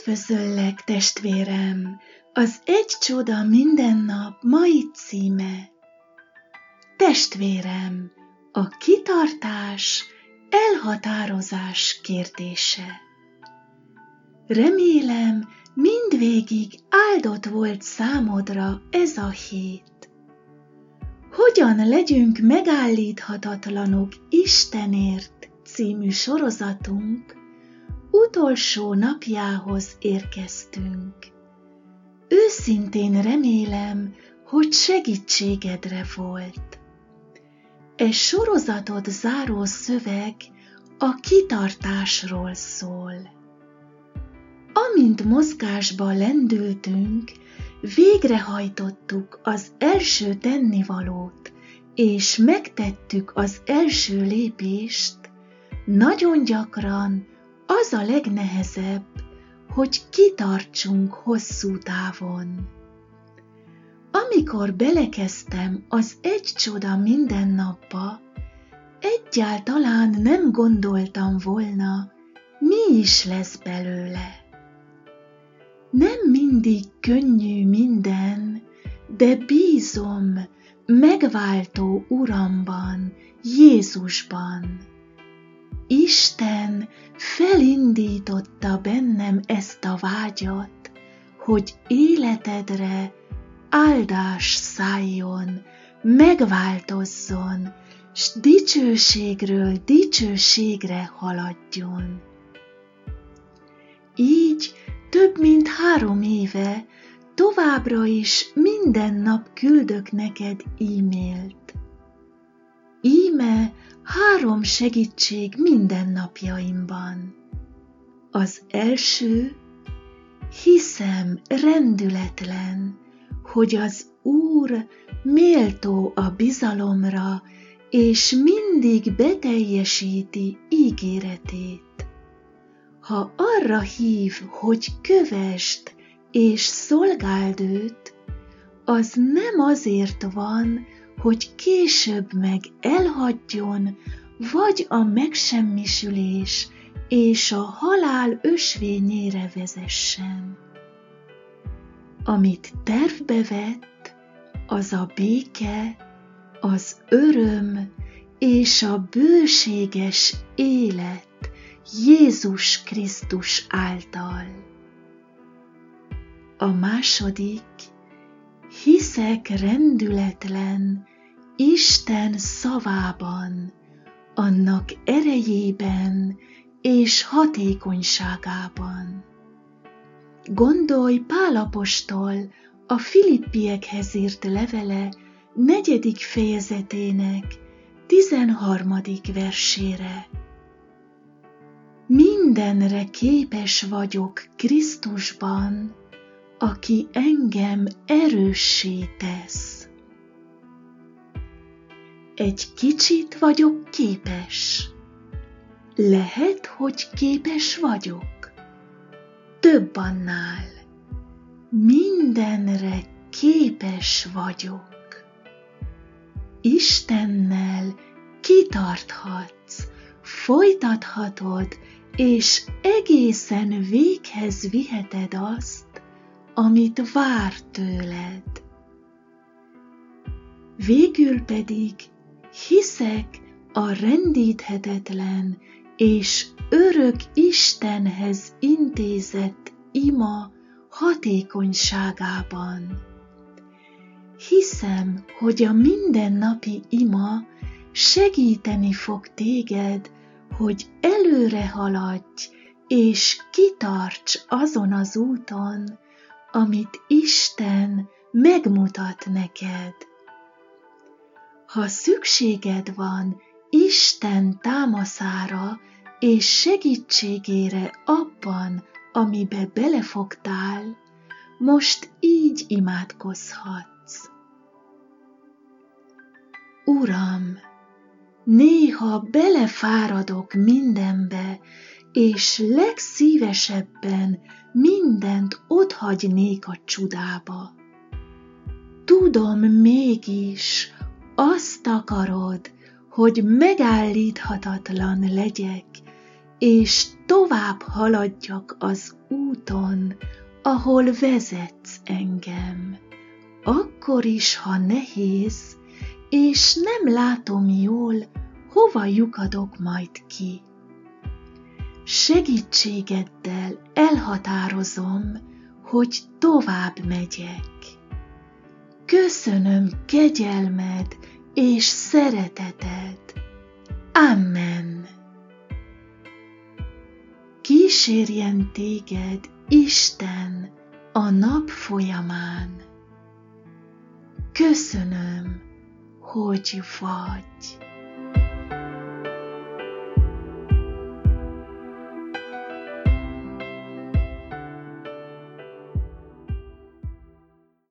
Üdvözöllek, testvérem! Az Egy csoda minden nap mai címe. Testvérem, a kitartás, elhatározás kérdése. Remélem, mindvégig áldott volt számodra ez a hét. Hogyan legyünk megállíthatatlanok Istenért című sorozatunk utolsó napjához érkeztünk. Őszintén remélem, hogy segítségedre volt. E sorozatot záró szöveg a kitartásról szól. Amint mozgásba lendültünk, végrehajtottuk az első tennivalót, és megtettük az első lépést, nagyon gyakran az a legnehezebb, hogy kitartsunk hosszú távon. Amikor belekezdtem az Egy csoda minden napba, egyáltalán nem gondoltam volna, mi is lesz belőle. Nem mindig könnyű minden, de bízom megváltó Uramban, Jézusban. Isten felindította bennem ezt a vágyat, hogy életedre áldás szálljon, megváltozzon, s dicsőségről dicsőségre haladjon. Így több mint 3 éve továbbra is minden nap küldök neked e-mailt. Íme 3 segítség mindennapjaimban. Az első, hiszem rendületlen, hogy az Úr méltó a bizalomra, és mindig beteljesíti ígéretét. Ha arra hív, hogy kövesd és szolgáld őt, az nem azért van, hogy később meg elhagyjon, vagy a megsemmisülés és a halál ösvényére vezessen. Amit tervbe vett, az a béke, az öröm és a bőséges élet Jézus Krisztus által. A második, hiszek rendületlen Isten szavában, annak erejében és hatékonyságában. Gondolj Pál apostol a Filippiekhez írt levele 4. fejezetének 13. versére. Mindenre képes vagyok Krisztusban, aki engem erőssé tesz. Egy kicsit vagyok képes. Lehet, hogy képes vagyok. Több annál. Mindenre képes vagyok. Istennel kitarthatsz, folytathatod, és egészen véghez viheted azt, amit vár tőled. Végül pedig hiszek a rendíthetetlen és örök Istenhez intézett ima hatékonyságában. Hiszem, hogy a mindennapi ima segíteni fog téged, hogy előre haladj és kitarts azon az úton, amit Isten megmutat neked. Ha szükséged van Isten támaszára és segítségére abban, amibe belefogtál, most így imádkozhatsz. Uram, néha belefáradok mindenbe, és legszívesebben mindent otthagynék a csudába. Tudom mégis, azt akarod, hogy megállíthatatlan legyek, és tovább haladjak az úton, ahol vezetsz engem, akkor is, ha nehéz, és nem látom jól, hova lyukadok majd ki. Segítségeddel elhatározom, hogy tovább megyek. Köszönöm kegyelmed és szereteted. Amen. Kísérjen téged Isten a nap folyamán. Köszönöm, hogy vagy.